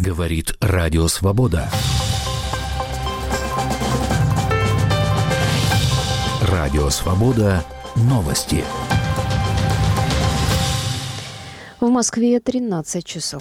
Говорит Радио Свобода. Радио Свобода. Новости. В Москве 13 часов.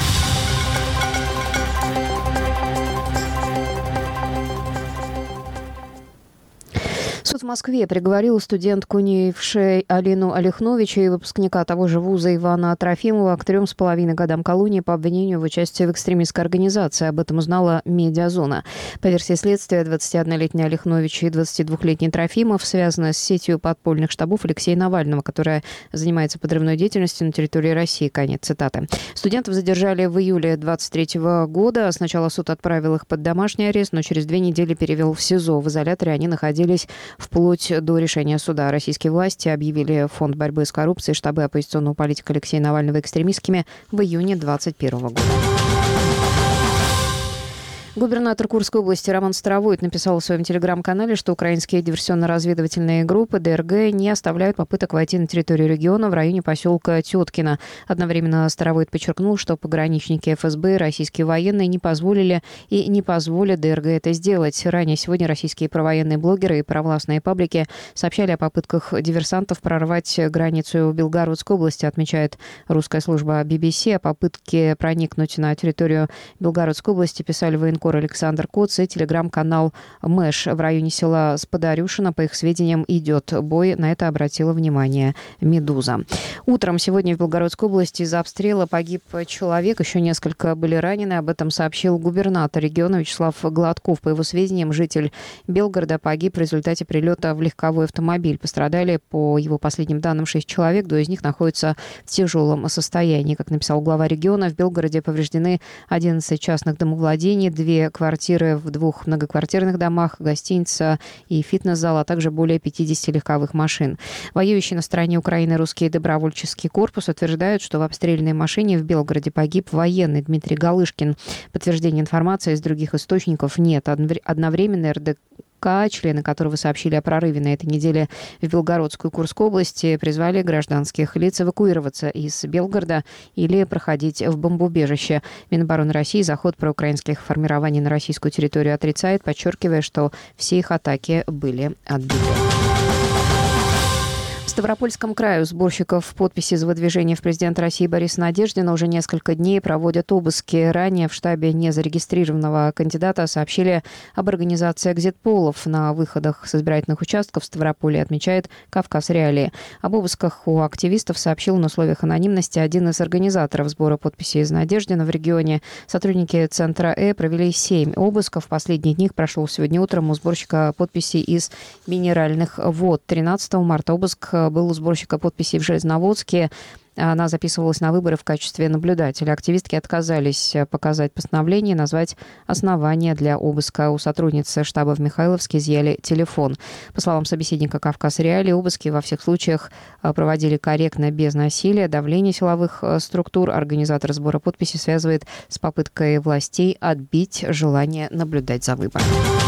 Суд в Москве приговорил студентку НИИФШ Алину Олехнович и выпускника того же вуза Ивана Трофимова к 3,5 годам колонии по обвинению в участии в экстремистской организации. Об этом узнала «Медиазона». По версии следствия, 21-летний Олехнович и 22-летний Трофимов связаны с сетью подпольных штабов Алексея Навального, которая занимается подрывной деятельностью на территории России. Конец цитаты. Студентов задержали в июле 2023 года. Сначала суд отправил их под домашний арест, но через 2 недели перевел в СИЗО. В изоляторе они находились вплоть до решения суда. Российские власти объявили Фонд борьбы с коррупцией, штабы оппозиционного политика Алексея Навального экстремистскими в июне 2021 года. Губернатор Курской области Роман Старовойт написал в своем телеграм-канале, что украинские диверсионно-разведывательные группы ДРГ не оставляют попыток войти на территорию региона в районе поселка Теткино. Одновременно Старовойт подчеркнул, что пограничники ФСБ и российские военные не позволили и не позволят ДРГ это сделать. Ранее сегодня российские провоенные блогеры и провластные паблики сообщали о попытках диверсантов прорвать границу в Белгородской области, отмечает русская служба BBC. О попытке проникнуть на территорию Белгородской области писали военкоры Александр Коц и телеграм-канал Мэш. В районе села Сподарюшино, по их сведениям, идет бой. На это обратила внимание «Медуза». Утром сегодня в Белгородской области из-за обстрела погиб человек, еще несколько были ранены. Об этом сообщил губернатор региона Вячеслав Гладков. По его сведениям, житель Белгорода погиб в результате прилета в легковой автомобиль. Пострадали, по его последним данным, 6 человек. 2 из них находятся в тяжелом состоянии. Как написал глава региона, в Белгороде повреждены 11 частных домовладений, 2 квартиры в 2 многоквартирных домах, гостиница и фитнес-зал, а также более 50 легковых машин. Воюющие на стороне Украины русский добровольческий корпус утверждают, что в обстрелянной машине в Белгороде погиб военный Дмитрий Галышкин. Подтверждения информации из других источников нет. Одновременно РДК, члены которого сообщили о прорыве на этой неделе в Белгородскую и Курскую области, призвали гражданских лиц эвакуироваться из Белгорода или проходить в бомбоубежище. Минобороны России заход проукраинских формирований на российскую территорию отрицает, подчеркивая, что все их атаки были отбиты. В Ставропольском крае сборщиков подписей за выдвижение в президент России Бориса Надеждина уже несколько дней проводят обыски. Ранее в штабе незарегистрированного кандидата сообщили об организации экзит-полов на выходах с избирательных участков в Ставрополе, отмечает «Кавказ Реалии». Об обысках у активистов сообщил на условиях анонимности один из организаторов сбора подписей за Надеждина в регионе. Сотрудники Центра провели 7 обысков. Последний из них прошел сегодня утром у сборщика подписей из Минеральных вод. 13 марта обыск был у сборщика подписей в Железноводске. Она записывалась на выборы в качестве наблюдателя. Активистки отказались показать постановление и назвать основания для обыска. У сотрудницы штаба в Михайловске изъяли телефон. По словам собеседника «Кавказ Реалии», обыски во всех случаях проводили корректно, без насилия, давления силовых структур. Организатор сбора подписей связывает с попыткой властей отбить желание наблюдать за выборами.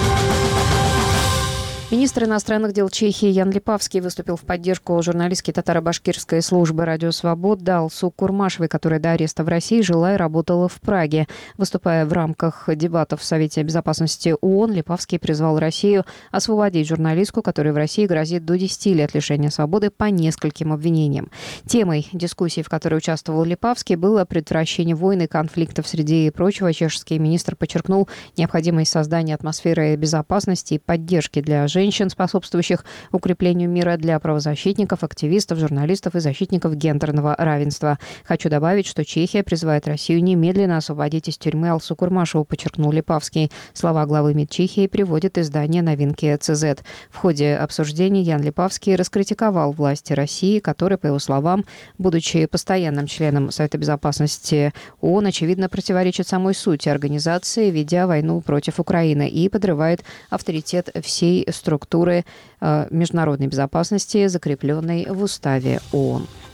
Министр иностранных дел Чехии Ян Липавский выступил в поддержку журналистки татаро-башкирской службы «Радио Свобода» Алсу Курмашевой, которая до ареста в России жила и работала в Праге. Выступая в рамках дебатов в Совете безопасности ООН, Липавский призвал Россию освободить журналистку, которой в России грозит до 10 лет лишения свободы по нескольким обвинениям. Темой дискуссии, в которой участвовал Липавский, было предотвращение войн и конфликтов. Среди прочего, чешский министр подчеркнул необходимость создания атмосферы безопасности и поддержки для женщин, способствующих укреплению мира, для правозащитников, активистов, журналистов и защитников гендерного равенства. Хочу добавить, что Чехия призывает Россию немедленно освободить из тюрьмы Алсу Курмашеву, подчеркнул Липавский. Слова главы МИД Чехии приводит издание «Новинки ЦЗ». В ходе обсуждений Ян Липавский раскритиковал власти России, которые, по его словам, будучи постоянным членом Совета безопасности ООН, очевидно противоречит самой сути организации, ведя войну против Украины, и подрывает авторитет всей структуры международной безопасности, закрепленной в Уставе ООН.